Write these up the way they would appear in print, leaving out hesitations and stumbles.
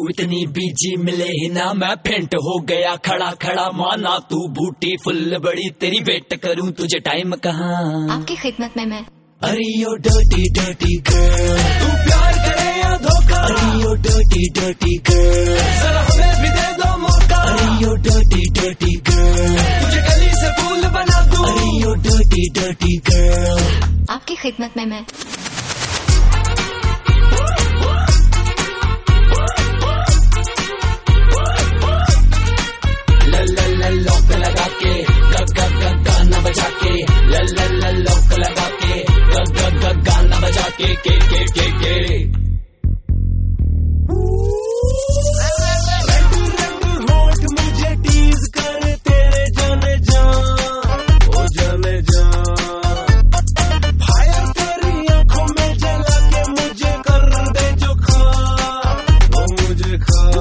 इतनी बीजी मिले ही ना मैं फेंट हो गया खड़ा खड़ा। माना तू बूटी फुल बड़ी तेरी वेट करूं तुझे टाइम कहाँ। आपकी खिदमत में मैं। अरे यो डर्टी डर्टी गर्ल, तू प्यार करे या धोखा। अरे यो डर्टी डर्टी गर्ल, जरा हमें भी दे दो मौका। अरे यो डर्टी डर्टी गर्ल, तुझे गली से फूल बना दूं। अरे यो डर्टी डर्टी गर्ल, आपकी खिदमत में मैं। लॉक लगा के गाना बजा के, लॉक लगा के गाना बजा के होठ मुझे टीज कर तेरे जाने जा, ओ जाने जा। फायर तेरी आंखों में जला के मुझे कर दे जो खा, वो मुझे खा।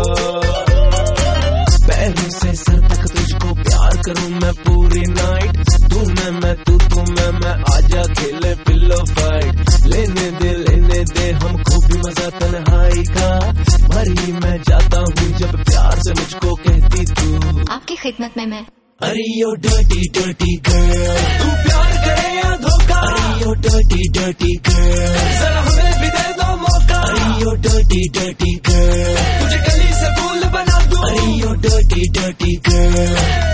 पैरों से सर तक तुझको प्यार करूं मैं पूरी नाइट। तू मैं तू मैं आजा खेले पिल्लो फाइट। लेने दे हमको भी मजा तन्हाई का। भरी मैं जाता हूँ जब प्यार से मुझको कहती तू। आपकी खिदमत में मैं। अरे यो डर्टी डर्टी गर्ल, तू प्यार करे या धोखा। अरे यो डर्टी डर्टी गर्ल, जरा हमें भी दे दो मौका। अरे यो डर्टी डर्टी गर्ल, तुझे गली से फूल बना दूं। अरे यो डर्टी डर्टी गर्ल।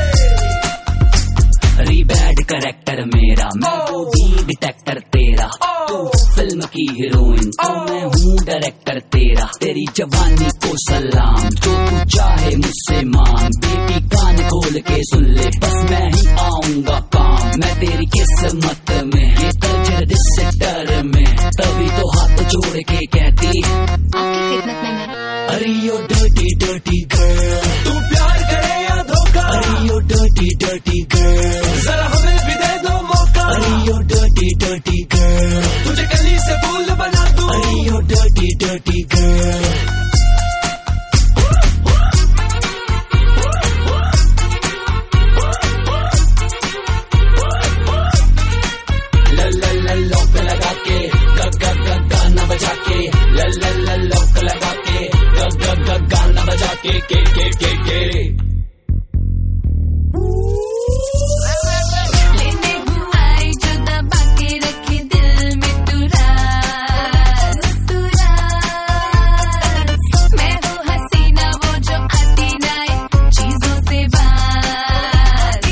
अरे बैड कैरेक्टर मेरा, मैं तो भी डिटेक्टर तेरा। तू फिल्म की हीरोइन तो मैं हूँ डायरेक्टर तेरा। तेरी जवानी को सलाम, जो तू चाहे मुझसे मांग। बेबी कान खोल के सुन ले, बस मैं ही आऊंगा काम। मैं तेरी किस्मत में, ये रजिस्टर में, तभी तो हाथ जोड़ के कहती आपकी खिदमत में मैं। अरे यो डर्टी डर्टी गर्ल, तू प्यार करे या धोखा। अरे यो डर्टी डर्टी गर्ल, जरा हमें भी दे दो मौका। अरे यो डर्टी डर्टी गर्ल, तुझे गली से फूल बना दूं। अरे yo dirty dirty girl. Lock लगा के गाना बजा के, लॉक लगा के गाना बजा के। लेने हूँ आई जो दबा के रखे दिल में तू राज। मैं हूँ हसीना वो जो आती ना चीजों से बात।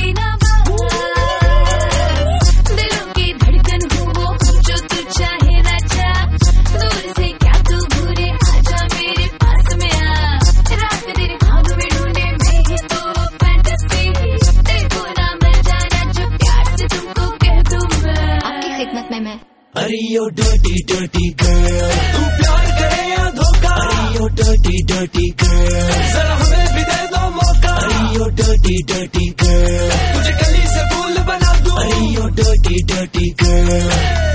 दिलों की धड़कन हूँ वो जो तू चाहे राजा। दूर से क्या तू घूरे आजा मेरे पास में आ। रात तेरे ख्वाब में ढूंढे मैं ही तो फैंटेसी। देखो ना मैं जाना जो प्यार से तुमको कह दूं मैं। आपकी खिदमत में मैं। अरे यो डर्टी डर्टी गर्ल, तू प्यार करे या धोखा। अरे यो डर्टी डर्टी गर्ल, जरा हमें भी दे दो मौका। अरे यो डर्टी डर्टी गर्ल, तुझे गली से फूल बना दूं। अरे यो डर्टी डर्टी गर्ल।